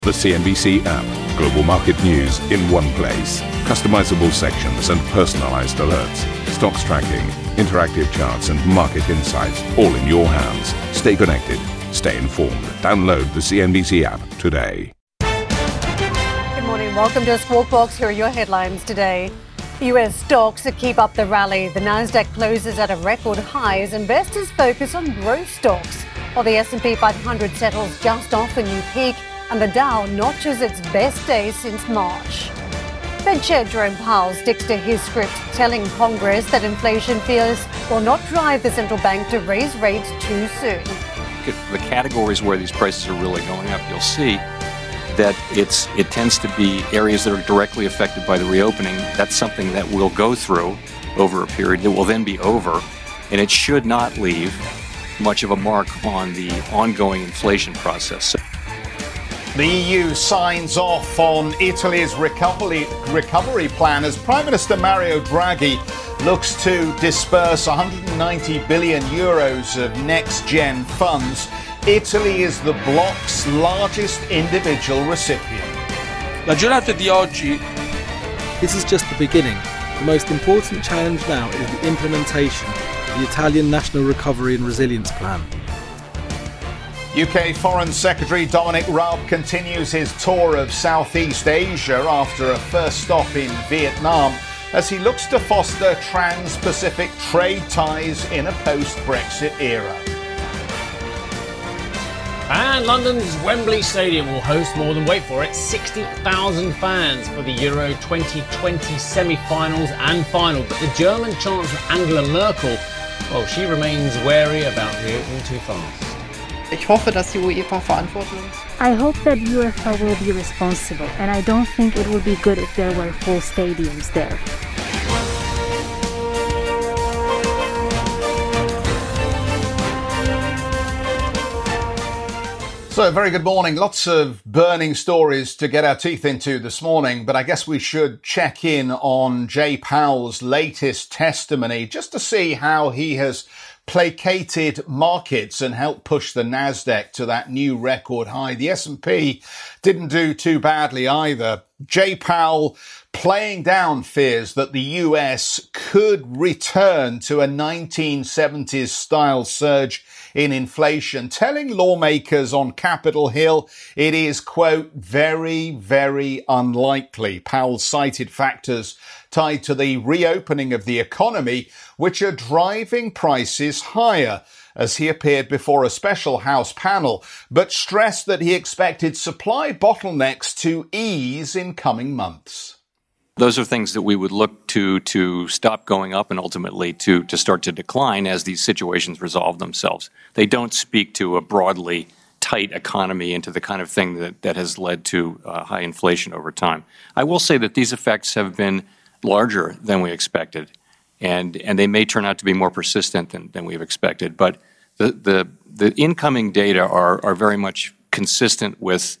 The CNBC app. Global market news in one place. Customizable sections and personalized alerts. Stocks tracking, interactive charts and market insights all in your hands. Stay connected. Stay informed. Download the CNBC app today. Good morning. Welcome to Squawk Box. Here are your headlines today. U.S. stocks keep up the rally. The Nasdaq closes at a record high as investors focus on growth stocks, while the S&P 500 settles just off a new peak and the Dow notches its best day since March. Fed Chair Jerome Powell sticks to his script, telling Congress that inflation fears will not drive the central bank to raise rates too soon. The categories where these prices are really going up, you'll see that it tends to be areas that are directly affected by the reopening. That's something that will go through over a period that will then be over, and it should not leave much of a mark on the ongoing inflation process. The EU signs off on Italy's recovery plan as Prime Minister Mario Draghi looks to disperse 190 billion euros of next-gen funds. Italy is the bloc's largest individual recipient. La giornata di oggi. This is just the beginning. The most important challenge now is the implementation of the Italian National Recovery and Resilience Plan. UK Foreign Secretary Dominic Raab continues his tour of Southeast Asia after a first stop in Vietnam as he looks to foster trans-Pacific trade ties in a post-Brexit era. And London's Wembley Stadium will host more than, wait for it, 60,000 fans for the Euro 2020 semi-finals and final. But the German Chancellor Angela Merkel, well, she remains wary about reopening too fast. Ich hoffe, dass die UEFA verantwortlich ist. I hope that UEFA will be responsible, and I don't think it would be good if there were full stadiums there. So, very good morning. Lots of burning stories to get our teeth into this morning, but I guess we should check in on Jay Powell's latest testimony just to see how he has placated markets and helped push the Nasdaq to that new record high. The S&P didn't do too badly either. Jay Powell playing down fears that the US could return to a 1970s style surge in inflation, telling lawmakers on Capitol Hill it is, quote, very, very unlikely. Powell cited factors tied to the reopening of the economy, which are driving prices higher, as he appeared before a special House panel, but stressed that he expected supply bottlenecks to ease in coming months. Those are things that we would look to stop going up and ultimately to start to decline as these situations resolve themselves. They don't speak to a broadly tight economy into the kind of thing that has led to high inflation over time. I will say that these effects have been larger than we expected, and they may turn out to be more persistent than we've expected. But the incoming data are very much consistent with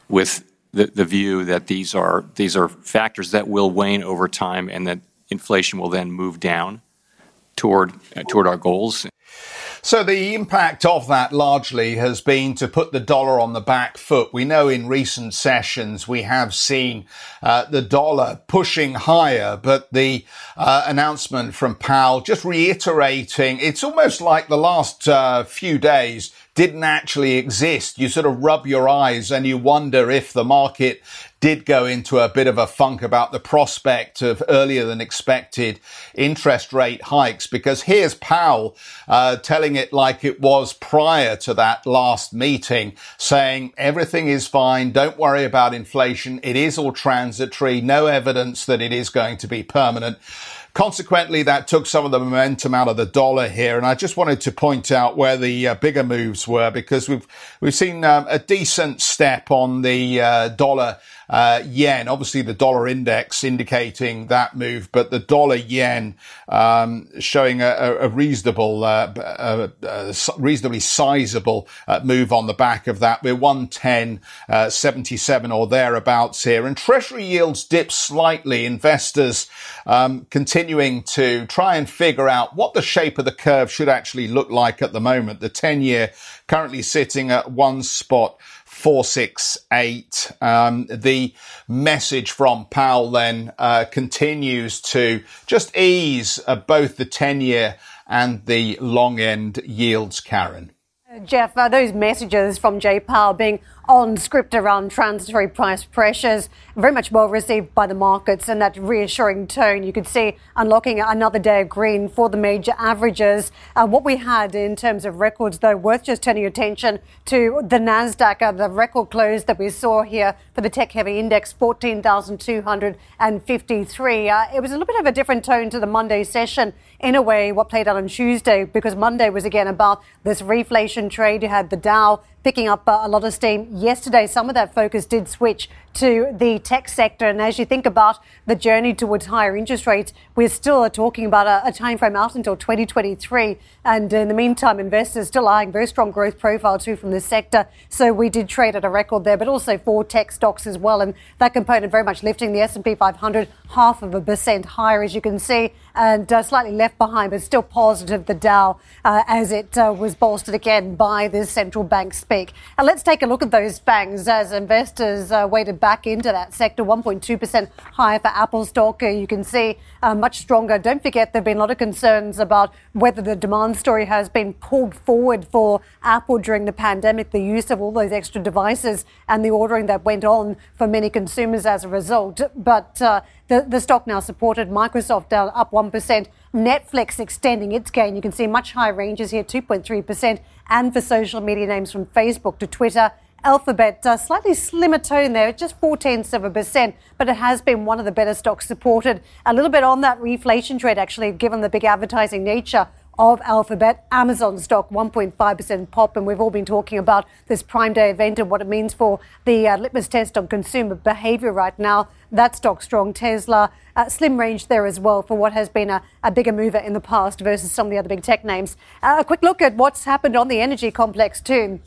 the view that these are factors that will wane over time, and that inflation will then move down toward our goals. So the impact of that largely has been to put the dollar on the back foot. We know in recent sessions we have seen the dollar pushing higher, but the announcement from Powell just reiterating, it's almost like the last few days didn't actually exist. You sort of rub your eyes and you wonder if the market did go into a bit of a funk about the prospect of earlier than expected interest rate hikes, because here's Powell telling it like it was prior to that last meeting, saying everything is fine, don't worry about inflation, it is all transitory, no evidence that it is going to be permanent. Consequently, that took some of the momentum out of the dollar here, and I just wanted to point out where the bigger moves were, because we've seen a decent step on the dollar yen. Obviously, the dollar index indicating that move, but the dollar yen showing a reasonably sizable move on the back of that. We're 110.77 or thereabouts here, and Treasury yields dipped slightly. Investors continuing to try and figure out what the shape of the curve should actually look like at the moment. The 10-year currently sitting at 1.4 468. The message from Powell then continues to just ease both the 10-year and the long end yields, Karen. Jeff, those messages from Jay Powell being on script around transitory price pressures, very much well received by the markets, and that reassuring tone you could see unlocking another day of green for the major averages. What we had in terms of records, though, worth just turning your attention to the NASDAQ, the record close that we saw here for the tech-heavy index, 14,253. It was a little bit of a different tone to the Monday session, in a way, what played out on Tuesday, because Monday was again about this reflation trade. You had the Dow picking up a lot of steam. Yesterday, some of that focus did switch to the tech sector. And as you think about the journey towards higher interest rates, we're still talking about a time frame out until 2023. And in the meantime, investors still eyeing very strong growth profile too from this sector. So we did trade at a record there, but also for tech stocks as well. And that component very much lifting the S&P 500 0.5% higher, as you can see, and slightly left behind, but still positive, the Dow, as it was bolstered again by this central bank speak. And let's take a look at those FANGs as investors waded back into that sector, 1.2% higher for Apple stock. You can see much stronger. Don't forget, there have been a lot of concerns about whether the demand story has been pulled forward for Apple during the pandemic, the use of all those extra devices and the ordering that went on for many consumers as a result. But the stock now supported. Microsoft down up 1%. Netflix extending its gain. You can see much higher ranges here, 2.3%. And for social media names from Facebook to Twitter, Alphabet, slightly slimmer tone there, just 0.4%, but it has been one of the better stocks supported. A little bit on that reflation trade, actually, given the big advertising nature of Alphabet. Amazon stock 1.5% pop, and we've all been talking about this Prime Day event and what it means for the litmus test on consumer behavior right now. That stock strong. Tesla, slim range there as well for what has been a bigger mover in the past versus some of the other big tech names. A quick look at what's happened on the energy complex too.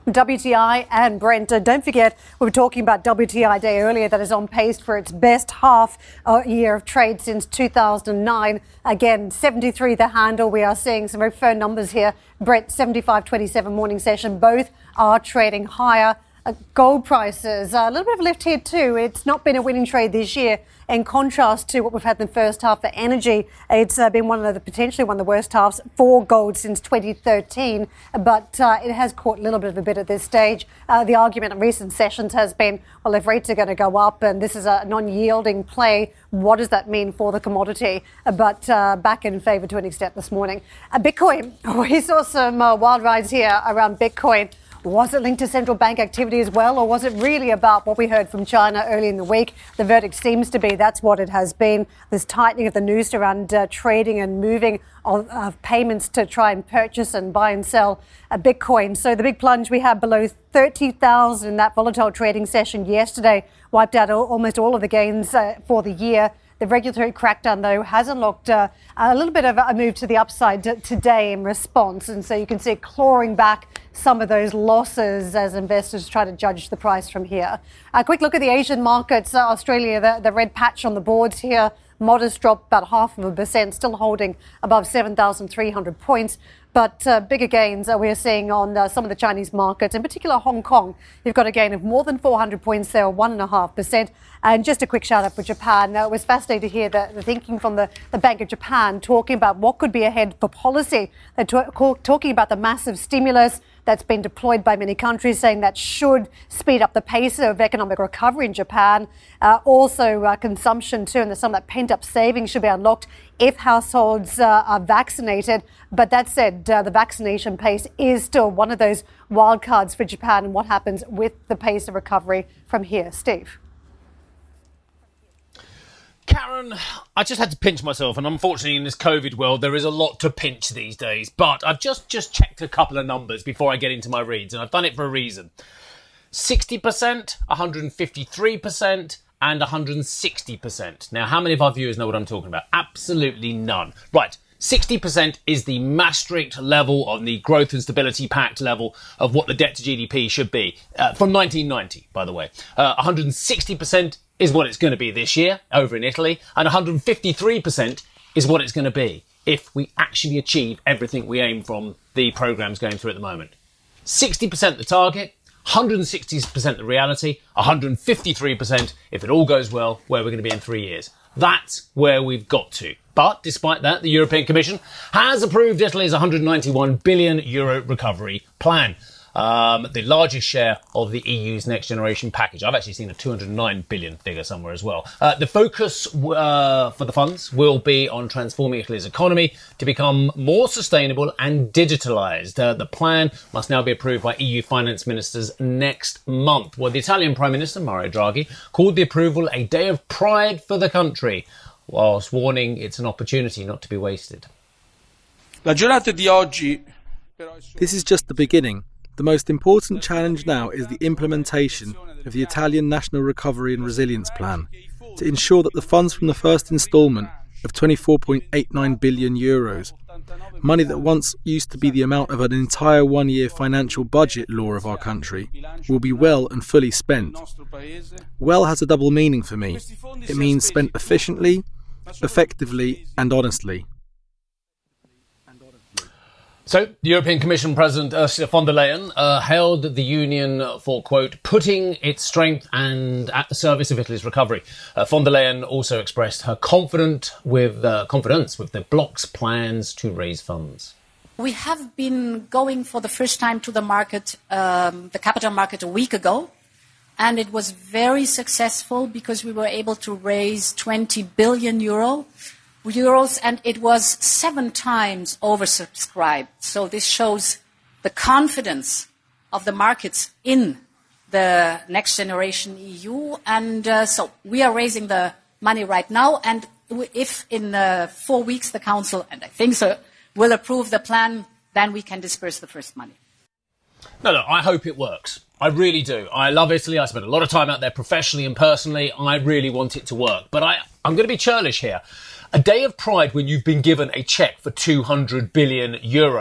WTI and Brent. Don't forget, we were talking about WTI day earlier, that is on pace for its best half year of trade since 2009. Again, 73 the handle. We are seeing some very firm numbers here. Brent 75.27 morning session. Both are trading higher. Gold prices, a little bit of a lift here too. It's not been a winning trade this year. In contrast to what we've had in the first half for energy, it's been potentially one of the worst halves for gold since 2013. But it has caught a little bit of a bit at this stage. The argument in recent sessions has been, well, if rates are going to go up and this is a non-yielding play, what does that mean for the commodity? But back in favour to an extent this morning. Bitcoin, we saw some wild rides here around Bitcoin. Was it linked to central bank activity as well, or was it really about what we heard from China early in the week? The verdict seems to be that's what it has been, this tightening of the noose around trading and moving of payments to try and purchase and buy and sell Bitcoin. So the big plunge we had below 30,000 in that volatile trading session yesterday wiped out almost all of the gains for the year. The regulatory crackdown, though, has unlocked a little bit of a move to the upside today in response. And so you can see it clawing back some of those losses as investors try to judge the price from here. A quick look at the Asian markets. Australia, the red patch on the boards here. Modest drop, about 0.5%, still holding above 7,300 points. But bigger gains we are seeing on some of the Chinese markets, in particular Hong Kong. You've got a gain of more than 400 points there, 1.5%. And just a quick shout out for Japan. It was fascinating to hear the thinking from the Bank of Japan talking about what could be ahead for policy. They're talking about the massive stimulus that's been deployed by many countries, saying that should speed up the pace of economic recovery in Japan. Also consumption too, and some of that pent-up savings should be unlocked if households are vaccinated. But that said, the vaccination pace is still one of those wild cards for Japan, and what happens with the pace of recovery from here. Steve? Karen, I just had to pinch myself, and unfortunately in this COVID world there is a lot to pinch these days, but I've just checked a couple of numbers before I get into my reads, and I've done it for a reason. 60%, 153% and 160%. Now, how many of our viewers know what I'm talking about? Absolutely none. Right, 60% is the Maastricht level of the Growth and Stability Pact level of what the debt to GDP should be, from 1990, by the way. 160% is what it's going to be this year over in Italy, and 153% is what it's going to be if we actually achieve everything we aim from the programmes going through at the moment. 60% the target, 160% the reality, 153% if it all goes well, where we're going to be in 3 years. That's where we've got to. But despite that, the European Commission has approved Italy's €191 billion recovery plan. The largest share of the EU's next generation package. I've actually seen a 209 billion figure somewhere as well. The focus for the funds will be on transforming Italy's economy to become more sustainable and digitalised. The plan must now be approved by EU finance ministers next month. Well, the Italian Prime Minister, Mario Draghi, called the approval a day of pride for the country, whilst warning it's an opportunity not to be wasted. La giornata di oggi. This is just the beginning. The most important challenge now is the implementation of the Italian National Recovery and Resilience Plan to ensure that the funds from the first instalment of €24.89 billion, money that once used to be the amount of an entire one-year financial budget law of our country, will be well and fully spent. Well has a double meaning for me. It means spent efficiently, effectively and honestly. So, the European Commission President Ursula von der Leyen hailed the Union for, quote, putting its strength and at the service of Italy's recovery. Von der Leyen also expressed her confidence with the bloc's plans to raise funds. We have been going for the first time to the market, the capital market, a week ago, and it was very successful because we were able to raise €20 billion. And it was 7 times oversubscribed. So this shows the confidence of the markets in the next generation EU. And so we are raising the money right now. And if in 4 weeks the Council, and I think so, will approve the plan, then we can disperse the first money. No, I hope it works. I really do. I love Italy. I spent a lot of time out there professionally and personally. I really want it to work. But I'm going to be churlish here. A day of pride when you've been given a cheque for €200 billion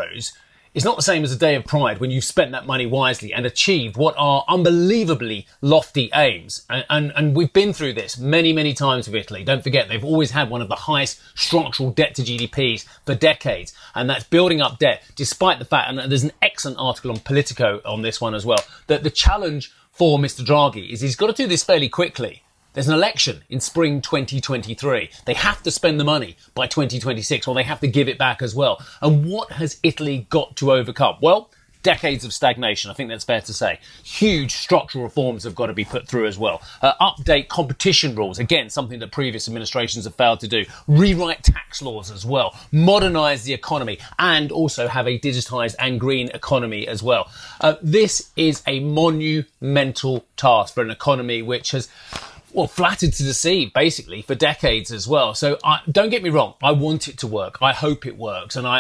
is not the same as a day of pride when you've spent that money wisely and achieved what are unbelievably lofty aims. And we've been through this many, many times with Italy. Don't forget, they've always had one of the highest structural debt to GDPs for decades. And that's building up debt, despite the fact, and there's an excellent article on Politico on this one as well, that the challenge for Mr. Draghi is he's got to do this fairly quickly. There's an election in spring 2023. They have to spend the money by 2026, or they have to give it back as well. And what has Italy got to overcome? Well, decades of stagnation. I think that's fair to say. Huge structural reforms have got to be put through as well. Update competition rules. Again, something that previous administrations have failed to do. Rewrite tax laws as well. Modernise the economy and also have a digitised and green economy as well. This is a monumental task for an economy which has flattered to deceive, basically, for decades as well. So don't get me wrong. I want it to work. I hope it works. And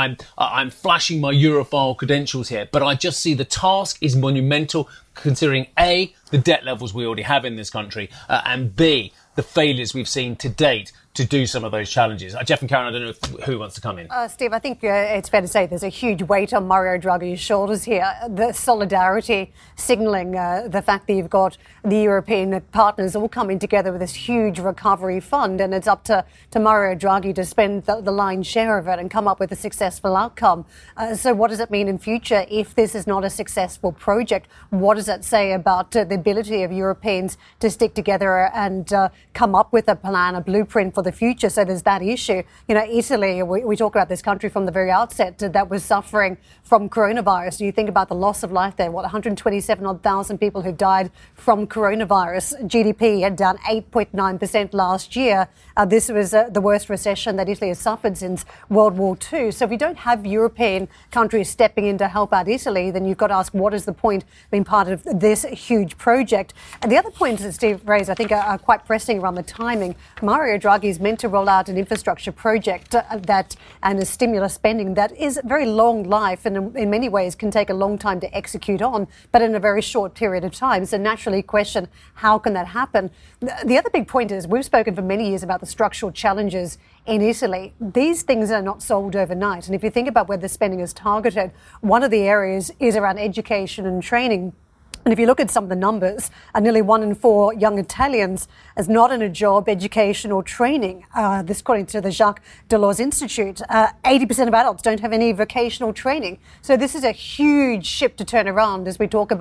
I'm flashing my Europhile credentials here. But I just see the task is monumental, considering A, the debt levels we already have in this country, and B, the failures we've seen to date to do some of those challenges. Jeff and Karen, I don't know who wants to come in. Steve, I think it's fair to say there's a huge weight on Mario Draghi's shoulders here. The solidarity signalling the fact that you've got the European partners all coming together with this huge recovery fund, and it's up to Mario Draghi to spend the lion's share of it and come up with a successful outcome. So what does it mean in future if this is not a successful project? What does that say about the ability of Europeans to stick together and come up with a plan, a blueprint for the future? So there's that issue. You know, Italy, we talk about this country from the very outset that was suffering from coronavirus. You think about the loss of life there, 127,000 people who died from coronavirus. GDP had down 8.9% last year. This was the worst recession that Italy has suffered since World War II. So if you don't have European countries stepping in to help out Italy, then you've got to ask, what is the point being part of this huge project? And the other points that Steve raised, I think, are quite pressing around the timing. Mario Draghi is meant to roll out an infrastructure project and a stimulus spending that is very long life and in many ways can take a long time to execute on, but in a very short period of time. So naturally question, how can that happen? The other big point is we've spoken for many years about the structural challenges in Italy. These things are not solved overnight. And if you think about where the spending is targeted, one of the areas is around education and training. And if you look at some of the numbers, nearly 1 in 4 young Italians is not in a job, education or training. This according to the Jacques Delors Institute. 80% of adults don't have any vocational training. So this is a huge ship to turn around as we talk about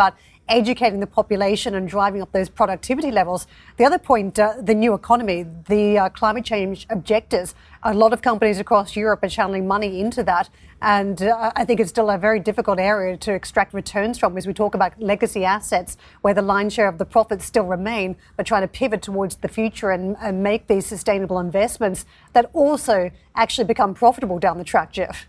educating the population and driving up those productivity levels. The other point, the new economy, the climate change objectives, a lot of companies across Europe are channeling money into that. And I think it's still a very difficult area to extract returns from as we talk about legacy assets where the lion's share of the profits still remain, but trying to pivot towards the future and make these sustainable investments that also actually become profitable down the track, Jeff.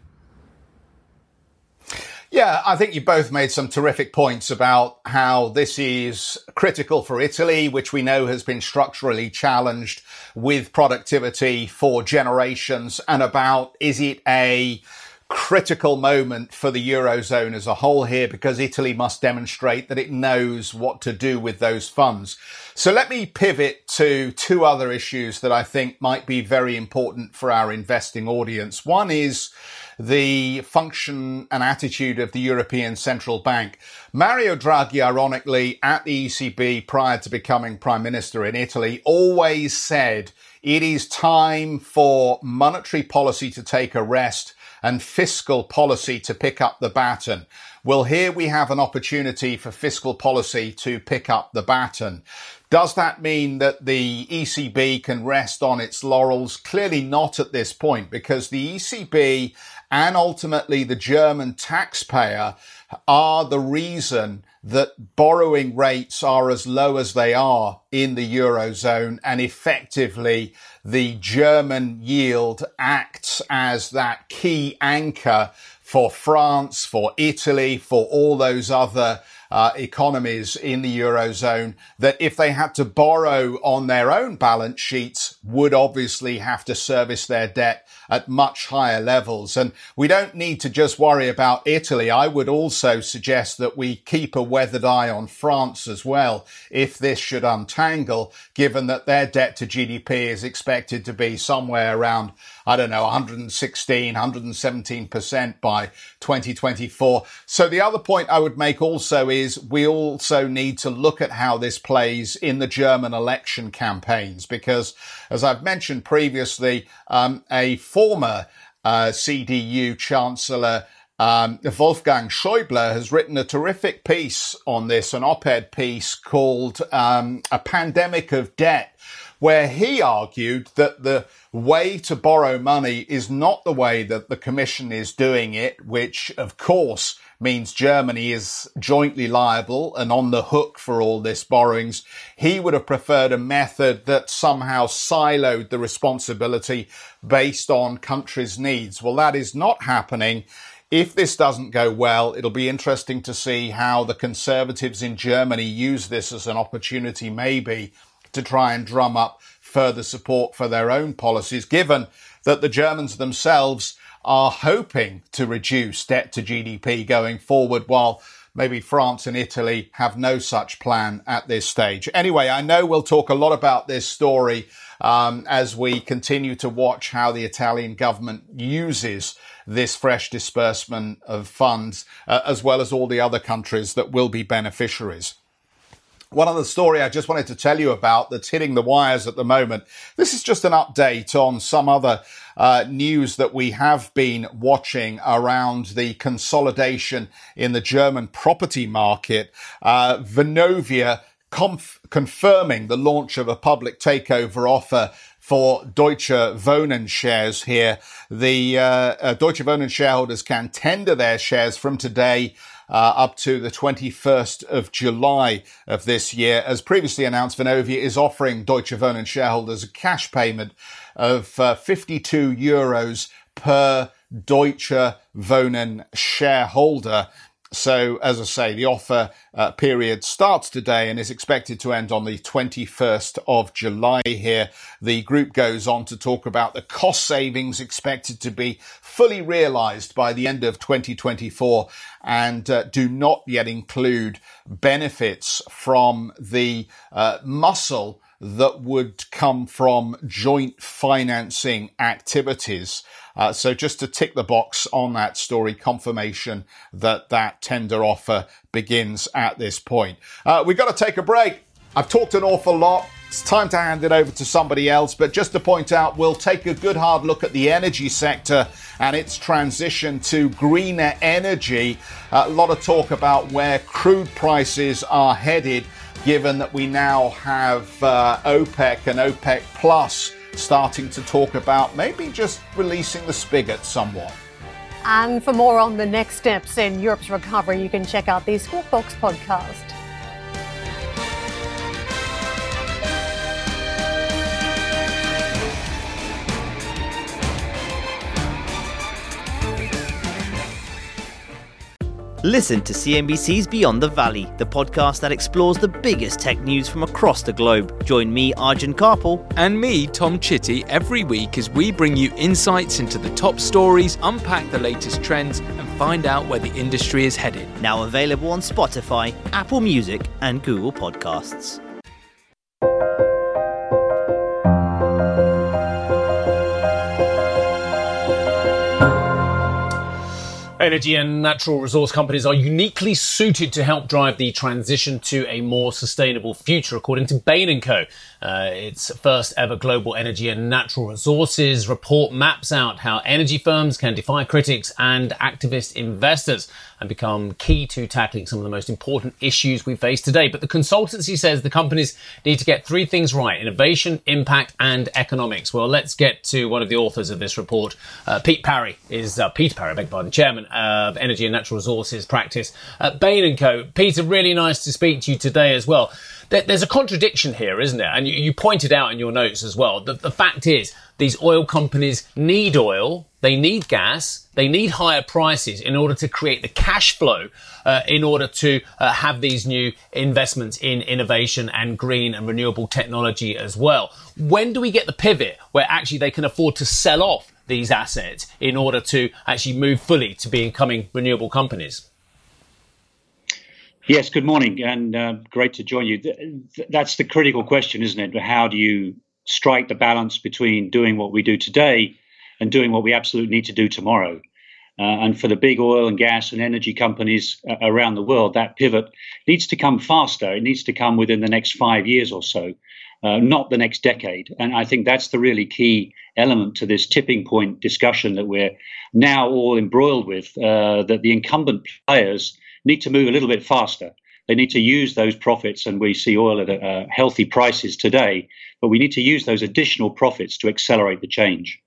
Yeah, I think you both made some terrific points about how this is critical for Italy, which we know has been structurally challenged with productivity for generations, and about is it a critical moment for the Eurozone as a whole here, because Italy must demonstrate that it knows what to do with those funds. So let me pivot to two other issues that I think might be very important for our investing audience. One is the function and attitude of the European Central Bank. Mario Draghi, ironically, at the ECB prior to becoming Prime Minister in Italy, always said it is time for monetary policy to take a rest and fiscal policy to pick up the baton. Well, here we have an opportunity for fiscal policy to pick up the baton. Does that mean that the ECB can rest on its laurels? Clearly not at this point, because the ECB and ultimately the German taxpayer are the reason that borrowing rates are as low as they are in the Eurozone, and effectively the German yield acts as that key anchor for France, for Italy, for all those other economies in the Eurozone that if they had to borrow on their own balance sheets would obviously have to service their debt at much higher levels. And we don't need to just worry about Italy. I would also suggest that we keep a weathered eye on France as well if this should untangle, given that their debt to GDP is expected to be somewhere around, 116, 117% by 2024. So the other point I would make also is we also need to look at how this plays in the German election campaigns, because as I've mentioned previously, a former CDU Chancellor Wolfgang Schäuble has written a terrific piece on this, an op-ed piece called A Pandemic of Debt, where he argued that the way to borrow money is not the way that the Commission is doing it, which of course means Germany is jointly liable and on the hook for all this borrowings. He would have preferred a method that somehow siloed the responsibility based on countries' needs. Well, that is not happening. If this doesn't go well, it'll be interesting to see how the Conservatives in Germany use this as an opportunity maybe to try and drum up further support for their own policies, given that the Germans themselves are hoping to reduce debt to GDP going forward, while maybe France and Italy have no such plan at this stage. Anyway, I know we'll talk a lot about this story as we continue to watch how the Italian government uses this fresh disbursement of funds, as well as all the other countries that will be beneficiaries. One other story I just wanted to tell you about that's hitting the wires at the moment. This is just an update on some other news that we have been watching around the consolidation in the German property market. Vonovia confirming the launch of a public takeover offer for Deutsche Wohnen shares here. The Deutsche Wohnen shareholders can tender their shares from today up to the 21st of July of this year. As previously announced, Vonovia is offering Deutsche Wohnen shareholders a cash payment of 52 euros per Deutsche Wohnen shareholder. So, as I say, the offer period starts today and is expected to end on the 21st of July here. The group goes on to talk about the cost savings expected to be fully realised by the end of 2024 and do not yet include benefits from the muscle that would come from joint financing activities. So just to tick the box on that story, confirmation that that tender offer begins at this point. We've got to take a break. I've talked an awful lot. It's time to hand it over to somebody else, but just to point out, we'll take a good hard look at the energy sector and its transition to greener energy. A lot of talk about where crude prices are headed, given that we now have OPEC and OPEC Plus starting to talk about maybe just releasing the spigot somewhat. And for more on the next steps in Europe's recovery, you can check out the Squawk Box podcast. Listen to CNBC's Beyond the Valley, the podcast that explores the biggest tech news from across the globe. Join me, Arjun Karpal. And me, Tom Chitty, every week as we bring you insights into the top stories, unpack the latest trends, and find out where the industry is headed. Now available on Spotify, Apple Music, and Google Podcasts. Energy and natural resource companies are uniquely suited to help drive the transition to a more sustainable future, according to Bain & Co. Its first ever global energy and natural resources report maps out how energy firms can defy critics and activist investors and become key to tackling some of the most important issues we face today. But the consultancy says the companies need to get three things right: innovation, impact, and economics. Well, let's get to one of the authors of this report. Peter Parry, chairman of Energy and Natural Resources Practice at Bain & Co. Peter, really nice to speak to you today as well. There's a contradiction here, isn't there? And you pointed out in your notes as well that the fact is these oil companies need oil, they need gas, they need higher prices in order to create the cash flow in order to have these new investments in innovation and green and renewable technology as well. When do we get the pivot where actually they can afford to sell off these assets in order to actually move fully to becoming renewable companies? Yes, good morning, and great to join you. That's the critical question, isn't it? How do you strike the balance between doing what we do today and doing what we absolutely need to do tomorrow? And for the big oil and gas and energy companies around the world, that pivot needs to come faster. It needs to come within the next 5 years or so, not the next decade. And I think that's the really key element to this tipping point discussion that we're now all embroiled with, that the incumbent players need to move a little bit faster. They need to use those profits, and we see oil at healthy prices today, but we need to use those additional profits to accelerate the change.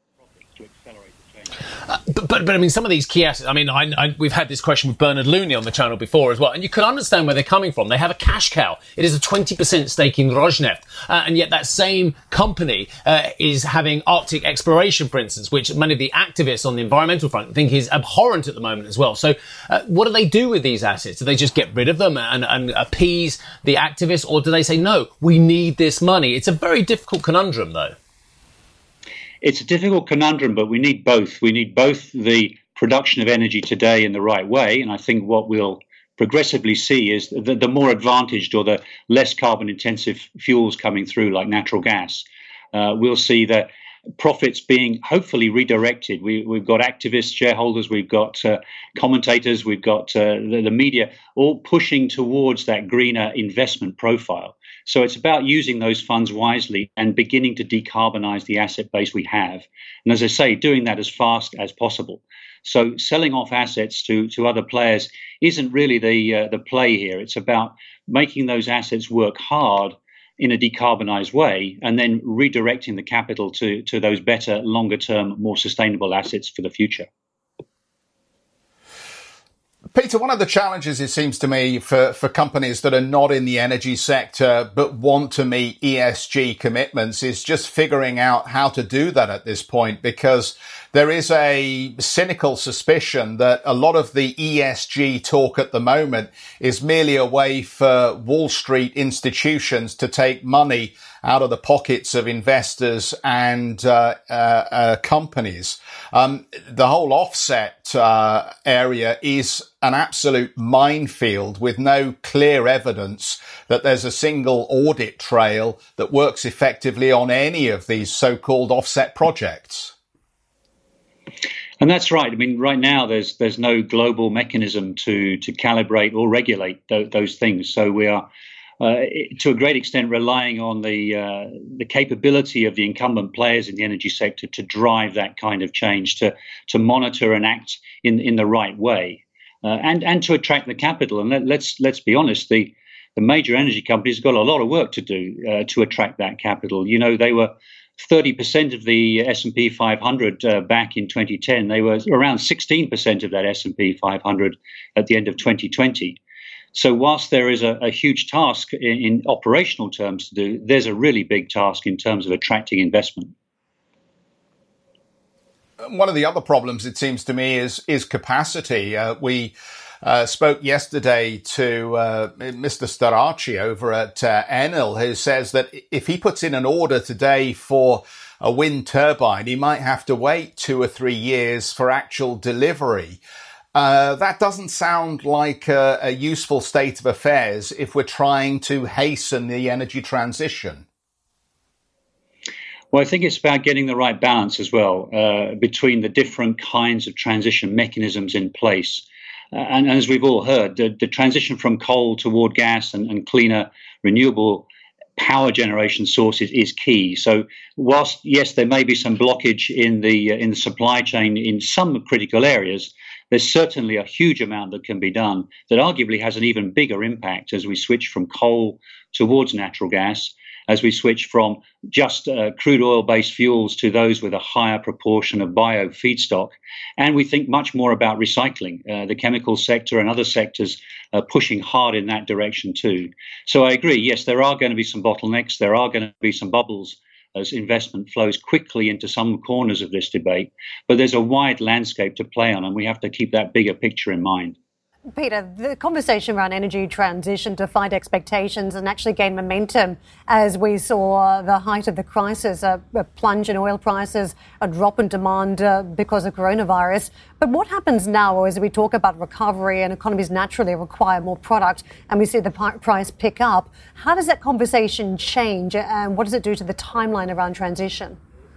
But I mean, some of these key assets, I mean, we've had this question with Bernard Looney on the channel before as well, and you can understand where they're coming from. They have a cash cow. It is a 20% stake in Rosneft, and yet that same company is having Arctic exploration, for instance, which many of the activists on the environmental front think is abhorrent at the moment as well. So what do they do with these assets? Do they just get rid of them and appease the activists, or do they say, no, we need this money? It's a very difficult conundrum, though. It's a difficult conundrum, but we need both. We need both the production of energy today in the right way. And I think what we'll progressively see is the more advantaged or the less carbon intensive fuels coming through, like natural gas. We'll see that profits being hopefully redirected. We've got activists, shareholders, we've got commentators, we've got the media all pushing towards that greener investment profile. So it's about using those funds wisely and beginning to decarbonize the asset base we have. And as I say, doing that as fast as possible. So selling off assets to other players isn't really the play here. It's about making those assets work hard in a decarbonized way and then redirecting the capital to those better, longer term, more sustainable assets for the future. Peter, one of the challenges, it seems to me, for companies that are not in the energy sector but want to meet ESG commitments is just figuring out how to do that at this point, because there is a cynical suspicion that a lot of the ESG talk at the moment is merely a way for Wall Street institutions to take money out of the pockets of investors and companies. The whole offset area is an absolute minefield with no clear evidence that there's a single audit trail that works effectively on any of these so-called offset projects. And that's right. I mean, right now there's no global mechanism to calibrate or regulate those things. So we are to a great extent relying on the capability of the incumbent players in the energy sector to drive that kind of change, to monitor and act in the right way, and to attract the capital. And let's be honest, the major energy companies got a lot of work to do to attract that capital. You know, they were 30% of the S&P 500 back in 2010. They were around 16% of that S&P 500 at the end of 2020. So whilst there is a huge task in operational terms to do, there's a really big task in terms of attracting investment. One of the other problems, it seems to me, is capacity. We spoke yesterday to Mr. Starace over at Enel, who says that if he puts in an order today for a wind turbine, he might have to wait 2 or 3 years for actual delivery. That doesn't sound like a useful state of affairs if we're trying to hasten the energy transition. Well, I think it's about getting the right balance as well between the different kinds of transition mechanisms in place. And as we've all heard, the transition from coal toward gas and cleaner renewable power generation sources is key. So whilst, yes, there may be some blockage in the supply chain in some critical areas, there's certainly a huge amount that can be done that arguably has an even bigger impact as we switch from coal towards natural gas, as we switch from just crude oil-based fuels to those with a higher proportion of bio feedstock. And we think much more about recycling. The chemical sector and other sectors are pushing hard in that direction too. So I agree, yes, there are going to be some bottlenecks, there are going to be some bubbles as investment flows quickly into some corners of this debate, but there's a wide landscape to play on, and we have to keep that bigger picture in mind. Peter, the conversation around energy transition defied expectations and actually gained momentum as we saw the height of the crisis, a plunge in oil prices, a drop in demand because of coronavirus. But what happens now as we talk about recovery and economies naturally require more product and we see the price pick up? How does that conversation change and what does it do to the timeline around transition?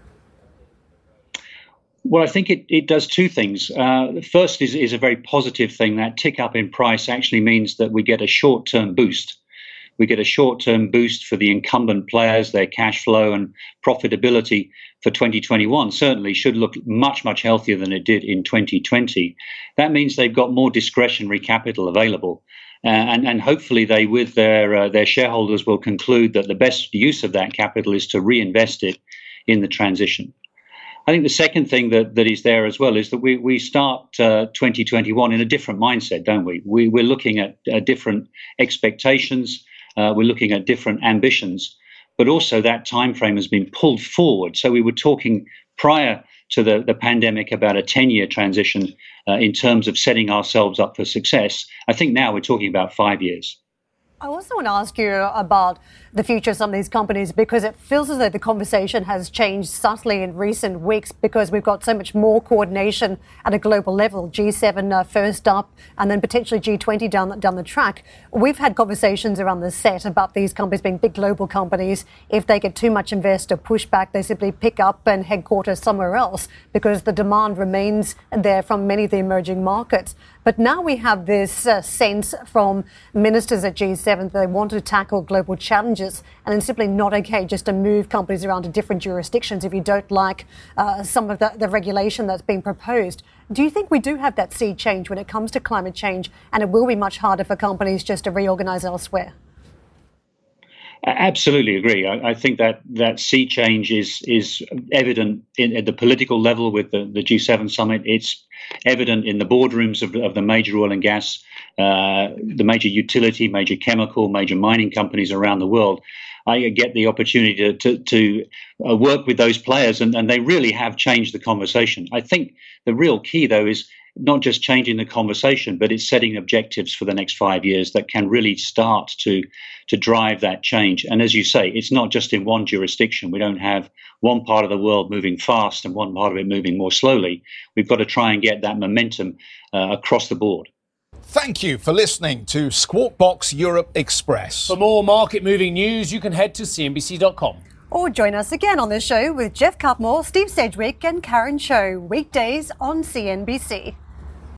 Well, I think it does two things. The first is a very positive thing. That tick up in price actually means that we get a short-term boost. We get a short-term boost for the incumbent players. Their cash flow and profitability for 2021 certainly should look much, much healthier than it did in 2020. That means they've got more discretionary capital available. And hopefully they, with their shareholders, will conclude that the best use of that capital is to reinvest it in the transition. I think the second thing that is there as well is that we start 2021 in a different mindset, don't we? We're looking at different expectations, we're looking at different ambitions, but also that time frame has been pulled forward. So we were talking prior to the pandemic about a 10-year transition in terms of setting ourselves up for success. I think now we're talking about 5 years. I also want to ask you about the future of some of these companies because it feels as though the conversation has changed subtly in recent weeks because we've got so much more coordination at a global level. G7 first up and then potentially G20 down the track. We've had conversations around the set about these companies being big global companies. If they get too much investor pushback, they simply pick up and headquarters somewhere else because the demand remains there from many of the emerging markets. But now we have this sense from ministers at G7 that they want to tackle global challenges and it's simply not okay just to move companies around to different jurisdictions if you don't like some of the regulation that's being proposed. Do you think we do have that sea change when it comes to climate change and it will be much harder for companies just to reorganize elsewhere? Absolutely agree. I think that sea change is evident at the political level with the G7 summit. It's evident in the boardrooms of the major oil and gas, the major utility, major chemical, major mining companies around the world. I get the opportunity to work with those players, and they really have changed the conversation. I think the real key, though, is not just changing the conversation, but it's setting objectives for the next 5 years that can really start to drive that change. And as you say, it's not just in one jurisdiction. We don't have one part of the world moving fast and one part of it moving more slowly. We've got to try and get that momentum across the board. Thank you for listening to Squawk Box Europe Express. For more market-moving news, you can head to cnbc.com. Or join us again on this show with Jeff Cutmore, Steve Sedgwick and Karen Cho, weekdays on CNBC.